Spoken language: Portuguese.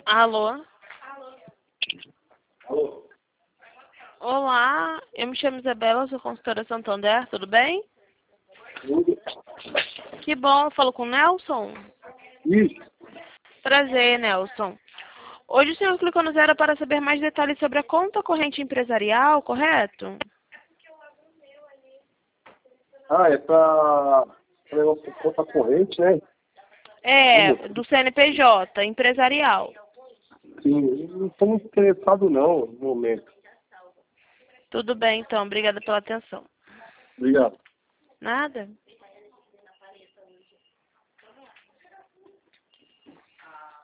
Alô? Alô? Olá, eu me chamo Isabela, sou consultora Santander, tudo bem? Tudo? Que bom, eu falo com o Nelson? Isso. Prazer, Nelson. Hoje o senhor clicou no 0 para saber mais detalhes sobre a conta corrente empresarial, correto? Ah, é pra negócio de conta corrente, né? É, do CNPJ, empresarial. Sim, não estou muito interessado não, no momento. Tudo bem, então, obrigada pela atenção. Obrigado. Nada?